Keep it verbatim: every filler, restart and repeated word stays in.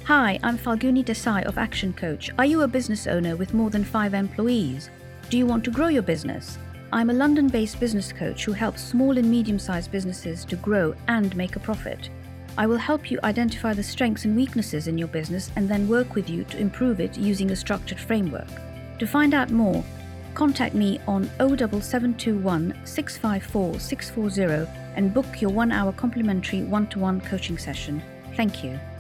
Hi, I'm Falguni Desai of Action Coach. Are you a business owner with more than five employees? Do you want to grow your business? I'm a London-based business coach who helps small and medium-sized businesses to grow and make a profit. I will help you identify the strengths and weaknesses in your business and then work with you to improve it using a structured framework. To find out more, contact me on oh seven seven two one, six five four, six four zero and book your one-hour complimentary one-to-one coaching session. Thank you.